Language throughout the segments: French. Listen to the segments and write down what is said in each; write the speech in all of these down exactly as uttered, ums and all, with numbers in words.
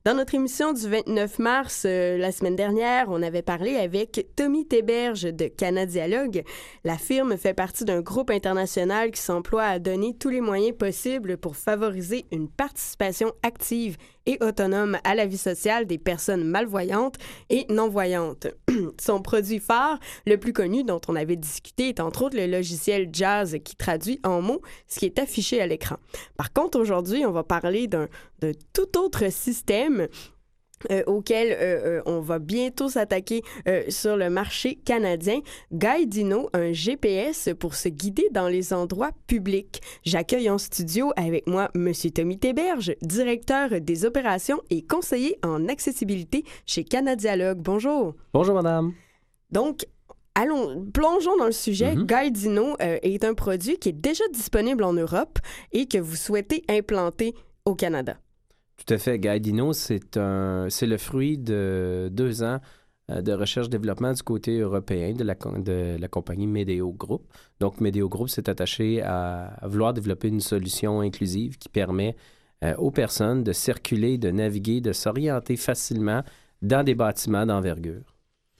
Dans notre émission du vingt-neuf mars, euh, la semaine dernière, on avait parlé avec Tommy Théberge de Canadialogue. La firme fait partie d'un groupe international qui s'emploie à donner tous les moyens possibles pour favoriser une participation active et autonome à la vie sociale des personnes malvoyantes et non-voyantes. Son produit phare, le plus connu dont on avait discuté, est entre autres le logiciel Jazz qui traduit en mots ce qui est affiché à l'écran. Par contre, aujourd'hui, on va parler d'un, d'un tout autre système Euh, auquel euh, euh, on va bientôt s'attaquer euh, sur le marché canadien. Guidino, un G P S pour se guider dans les endroits publics. J'accueille en studio avec moi M. Tommy Théberge, directeur des opérations et conseiller en accessibilité chez Canadialogue. Bonjour. Bonjour, madame. Donc, allons, plongeons dans le sujet. Mm-hmm. Guidino euh, est un produit qui est déjà disponible en Europe et que vous souhaitez implanter au Canada. Tout à fait. Guidino, c'est, un, c'est le fruit de deux ans de recherche-développement du côté européen de la, de la compagnie Medeo Group. Donc, Medeo Group s'est attaché à, à vouloir développer une solution inclusive qui permet euh, aux personnes de circuler, de naviguer, de s'orienter facilement dans des bâtiments d'envergure.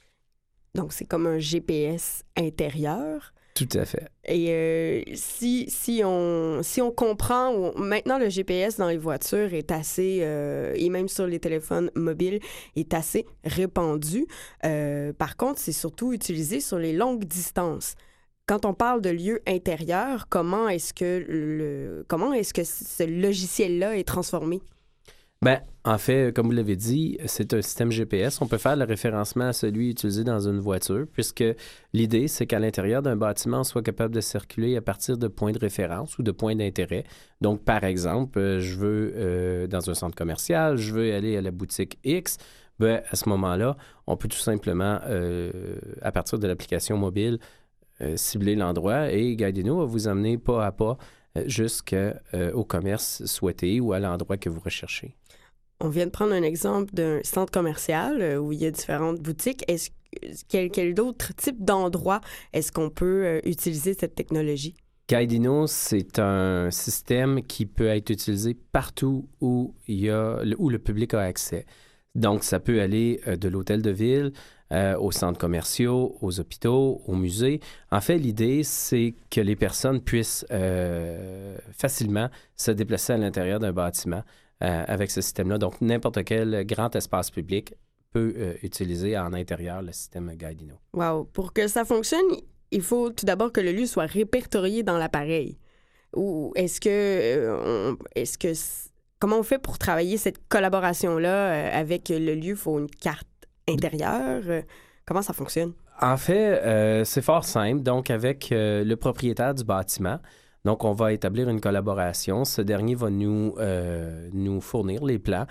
Donc, c'est comme un G P S intérieur. Tout à fait. Et euh, si, si, on, si on comprend, on, maintenant le G P S dans les voitures est assez, euh, et même sur les téléphones mobiles, est assez répandu. Euh, par contre, c'est surtout utilisé sur les longues distances. Quand on parle de lieux intérieurs, comment est-ce que, le, comment est-ce que ce logiciel-là est transformé? Bien, en fait, comme vous l'avez dit, c'est un système G P S. On peut faire le référencement à celui utilisé dans une voiture, puisque l'idée, c'est qu'à l'intérieur d'un bâtiment, on soit capable de circuler à partir de points de référence ou de points d'intérêt. Donc, par exemple, je veux, euh, dans un centre commercial, je veux aller à la boutique X. Bien, à ce moment-là, on peut tout simplement, euh, à partir de l'application mobile, euh, cibler l'endroit et Guidino va vous amener pas à pas jusqu'au euh, commerce souhaité ou à l'endroit que vous recherchez. On vient de prendre un exemple d'un centre commercial euh, où il y a différentes boutiques. Est-ce, quel, quel autre type d'endroit est-ce qu'on peut euh, utiliser cette technologie? Guidino, c'est un système qui peut être utilisé partout où, il y a, où le public a accès. Donc, ça peut aller euh, de l'hôtel de ville euh, aux centres commerciaux, aux hôpitaux, aux musées. En fait, l'idée, c'est que les personnes puissent euh, facilement se déplacer à l'intérieur d'un bâtiment euh, avec ce système-là. Donc, n'importe quel grand espace public peut euh, utiliser en intérieur le système Guidino. Wow! Pour que ça fonctionne, il faut tout d'abord que le lieu soit répertorié dans l'appareil. Ou est-ce que... Euh, on, est-ce que comment on fait pour travailler cette collaboration-là euh, avec le lieu? Il faut une carte intérieure. Euh, comment ça fonctionne? En fait, euh, c'est fort simple. Donc, avec euh, le propriétaire du bâtiment, donc on va établir une collaboration. Ce dernier va nous, euh, nous fournir les plans,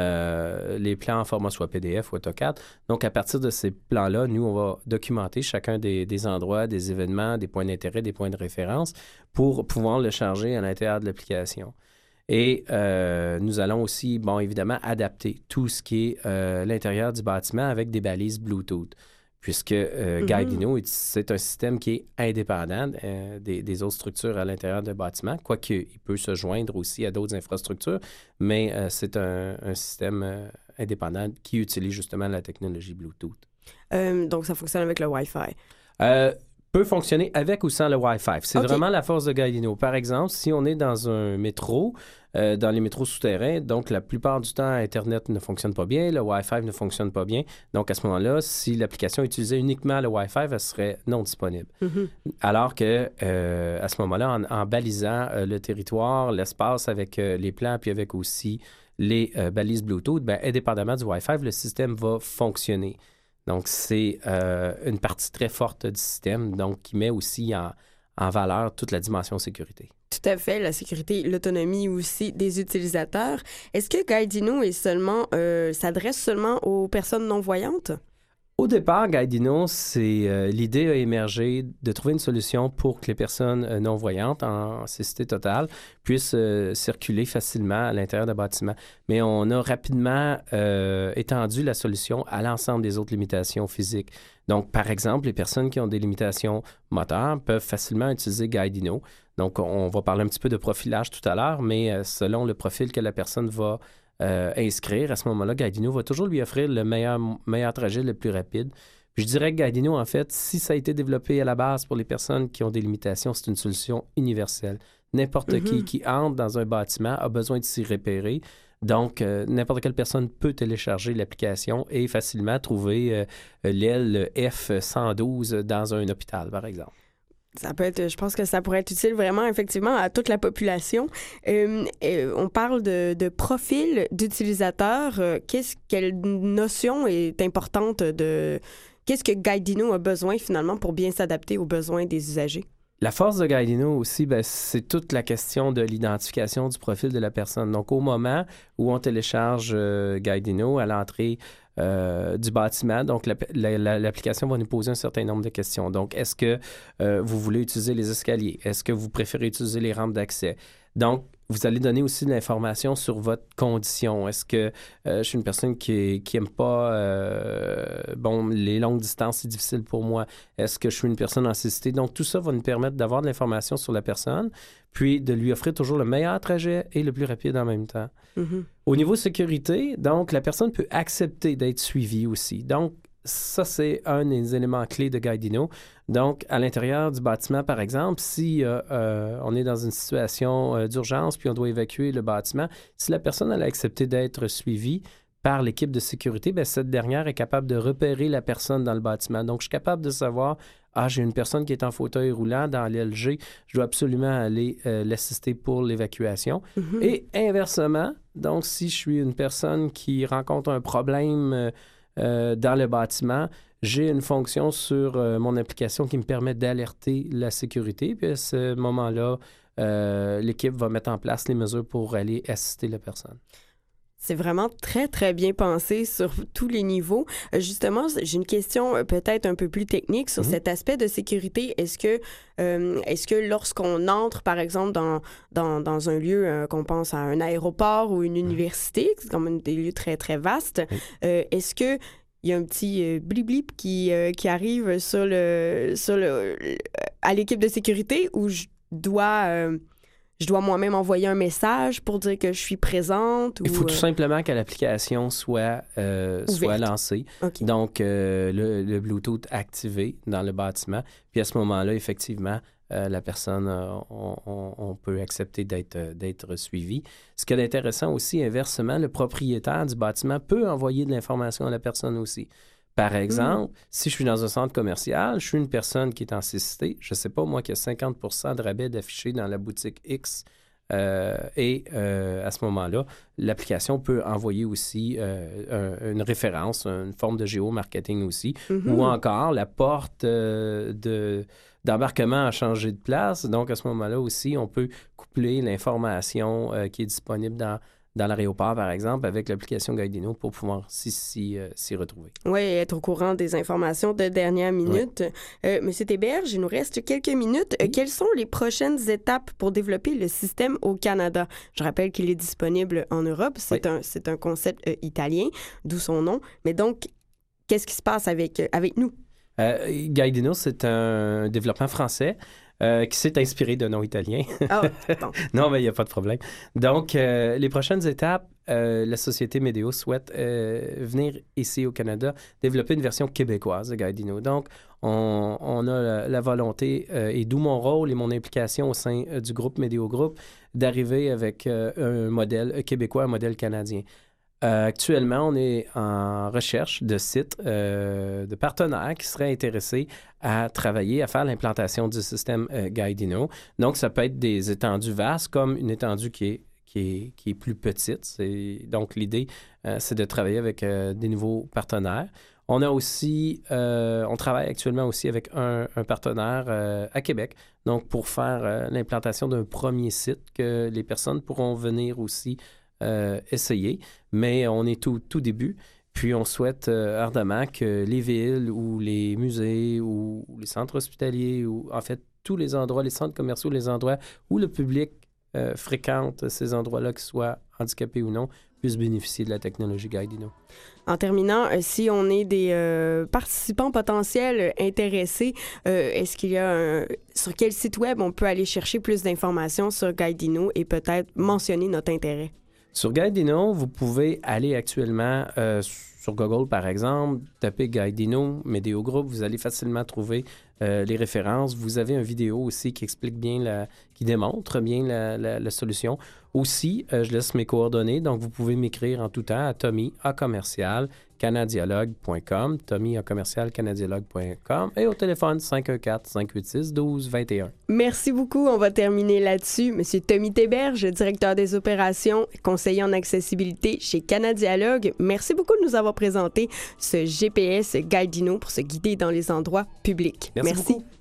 euh, les plans en format soit P D F ou AutoCAD. Donc, à partir de ces plans-là, nous, on va documenter chacun des, des endroits, des événements, des points d'intérêt, des points de référence pour pouvoir le charger à l'intérieur de l'application. Et euh, nous allons aussi, bon, évidemment, adapter tout ce qui est euh, l'intérieur du bâtiment avec des balises Bluetooth, puisque euh, mm-hmm. Guidino, c'est un système qui est indépendant euh, des, des autres structures à l'intérieur du bâtiment, quoique il peut se joindre aussi à d'autres infrastructures, mais euh, c'est un, un système euh, indépendant qui utilise justement la technologie Bluetooth. Euh, donc, ça fonctionne avec le Wi-Fi? Euh, peut fonctionner avec ou sans le Wi-Fi. C'est okay. vraiment la force de Guidino. Par exemple, si on est dans un métro, euh, dans les métros souterrains, donc la plupart du temps, Internet ne fonctionne pas bien, le Wi-Fi ne fonctionne pas bien. Donc, à ce moment-là, si l'application utilisait uniquement le Wi-Fi, elle serait non disponible. Mm-hmm. Alors que, euh, à ce moment-là, en, en balisant euh, le territoire, l'espace avec euh, les plans, puis avec aussi les euh, balises Bluetooth, bien, indépendamment du Wi-Fi, le système va fonctionner. Donc, c'est euh, une partie très forte du système, donc qui met aussi en, en valeur toute la dimension sécurité. Tout à fait, la sécurité, l'autonomie aussi des utilisateurs. Est-ce que Guidino est seulement, euh, s'adresse seulement aux personnes non-voyantes? Au départ, Guidino, c'est, euh, l'idée a émergé de trouver une solution pour que les personnes euh, non-voyantes en cécité totale puissent euh, circuler facilement à l'intérieur d'un bâtiment. Mais on a rapidement euh, étendu la solution à l'ensemble des autres limitations physiques. Donc, par exemple, les personnes qui ont des limitations moteurs peuvent facilement utiliser Guidino. Donc, on va parler un petit peu de profilage tout à l'heure, mais euh, selon le profil que la personne va euh, inscrire, à ce moment-là, Guidino va toujours lui offrir le meilleur, meilleur trajet le plus rapide. Puis je dirais que Guidino, en fait, si ça a été développé à la base pour les personnes qui ont des limitations, c'est une solution universelle. N'importe mm-hmm. qui qui entre dans un bâtiment a besoin de s'y repérer. Donc, euh, n'importe quelle personne peut télécharger l'application et facilement trouver euh, l'aile F cent douze dans un hôpital, par exemple. Ça peut être, je pense que ça pourrait être utile vraiment, effectivement, à toute la population. Euh, euh, on parle de, de profil d'utilisateur. Euh, qu'est-ce, quelle notion est importante de... Qu'est-ce que Guidino a besoin, finalement, pour bien s'adapter aux besoins des usagers? La force de Guidino aussi, ben, c'est toute la question de l'identification du profil de la personne. Donc, au moment où on télécharge euh, Guidino à l'entrée euh, du bâtiment, donc la, la, la, l'application va nous poser un certain nombre de questions. Donc, est-ce que euh, vous voulez utiliser les escaliers? Est-ce que vous préférez utiliser les rampes d'accès? Donc, vous allez donner aussi de l'information sur votre condition. Est-ce que euh, je suis une personne qui n'aime pas euh, bon, les longues distances, c'est difficile pour moi? Est-ce que je suis une personne en cécité? Donc, tout ça va nous permettre d'avoir de l'information sur la personne, puis de lui offrir toujours le meilleur trajet et le plus rapide en même temps. Mm-hmm. Au niveau sécurité, donc, la personne peut accepter d'être suivie aussi. Donc, ça, c'est un des éléments clés de Guidino. Donc, à l'intérieur du bâtiment, par exemple, si euh, euh, on est dans une situation euh, d'urgence puis on doit évacuer le bâtiment, si la personne elle a accepté d'être suivie par l'équipe de sécurité, bien, cette dernière est capable de repérer la personne dans le bâtiment. Donc, je suis capable de savoir, ah, j'ai une personne qui est en fauteuil roulant dans l'L G, je dois absolument aller euh, l'assister pour l'évacuation. Mm-hmm. Et inversement, donc, si je suis une personne qui rencontre un problème euh, euh, dans le bâtiment, j'ai une fonction sur euh, mon application qui me permet d'alerter la sécurité. Puis à ce moment-là, euh, l'équipe va mettre en place les mesures pour aller assister la personne. C'est vraiment très, très bien pensé sur tous les niveaux. Euh, justement, j'ai une question euh, peut-être un peu plus technique sur mm-hmm. cet aspect de sécurité. Est-ce que, euh, est-ce que lorsqu'on entre, par exemple, dans, dans, dans un lieu, euh, qu'on pense à un aéroport ou une université, c'est quand même des lieux très, très vastes, mm-hmm. euh, est-ce que il y a un petit euh, blip-blip qui, euh, qui arrive sur le, sur le, à l'équipe de sécurité où je dois, euh, je dois moi-même envoyer un message pour dire que je suis présente? Ou, il faut tout euh... simplement que l'application soit, euh, soit lancée. Okay. Donc, euh, le, le Bluetooth activé dans le bâtiment. Puis à ce moment-là, effectivement, Euh, la personne, euh, on, on, on peut accepter d'être, euh, d'être suivi. Ce qui est intéressant aussi, inversement, le propriétaire du bâtiment peut envoyer de l'information à la personne aussi. Par exemple, mmh. si je suis dans un centre commercial, je suis une personne qui est en cécité, je ne sais pas, moi, qu'il y a cinquante pour cent de rabais d'affichés dans la boutique X. Euh, et euh, à ce moment-là, l'application peut envoyer aussi euh, un, une référence, une forme de géomarketing aussi, mmh. ou encore la porte euh, de... d'embarquement a changé de place. Donc, à ce moment-là aussi, on peut coupler l'information euh, qui est disponible dans, dans l'aéroport, par exemple, avec l'application Guidino pour pouvoir s'y, s'y, euh, s'y retrouver. Oui, être au courant des informations de dernière minute. Oui. Euh, Monsieur Théberge, il nous reste quelques minutes. Oui. Euh, quelles sont les prochaines étapes pour développer le système au Canada? Je rappelle qu'il est disponible en Europe. C'est, oui. un, c'est un concept euh, italien, d'où son nom. Mais donc, qu'est-ce qui se passe avec, euh, avec nous? Euh, Guidino, c'est un développement français euh, qui s'est inspiré d'un nom italien. Ah, bon. Non, mais il n'y a pas de problème. Donc, euh, les prochaines étapes, euh, la société Médéo souhaite euh, venir ici au Canada développer une version québécoise de Guidino. Donc, on, on a la, la volonté, euh, et d'où mon rôle et mon implication au sein euh, du groupe Médéo Group, d'arriver avec euh, un modèle québécois, un modèle canadien. Euh, actuellement, on est en recherche de sites, euh, de partenaires qui seraient intéressés à travailler, à faire l'implantation du système euh, Guidino. Donc, ça peut être des étendues vastes comme une étendue qui est, qui est, qui est plus petite. C'est, donc, l'idée, euh, c'est de travailler avec euh, des nouveaux partenaires. On a aussi, euh, on travaille actuellement aussi avec un, un partenaire euh, à Québec, donc pour faire euh, l'implantation d'un premier site que les personnes pourront venir aussi Euh, essayer, mais on est tout, tout début. Puis on souhaite euh, ardemment que les villes ou les musées ou, ou les centres hospitaliers ou en fait tous les endroits, les centres commerciaux, les endroits où le public euh, fréquente ces endroits-là, qu'ils soient handicapés ou non, puissent bénéficier de la technologie Guidino. En terminant, euh, si on est des euh, participants potentiels intéressés, euh, est-ce qu'il y a un... sur quel site web on peut aller chercher plus d'informations sur Guidino et peut-être mentionner notre intérêt? Sur Guidino, vous pouvez aller actuellement euh, sur Google, par exemple, taper Guidino, Météo Groupe, vous allez facilement trouver euh, les références. Vous avez une vidéo aussi qui explique bien, la, qui démontre bien la, la, la solution. Aussi, euh, je laisse mes coordonnées, donc vous pouvez m'écrire en tout temps à Tommy, à commercial, canadiologue point com, Tommy, à commercial, canadiologue point com, et au téléphone cinq un quatre, cinq huit six, un deux deux un. Merci beaucoup. On va terminer là-dessus. Monsieur Tommy Théberge, directeur des opérations, conseiller en accessibilité chez Canadiologue. Merci beaucoup de nous avoir présenté ce G P S Guidino pour se guider dans les endroits publics. Merci, Merci. beaucoup.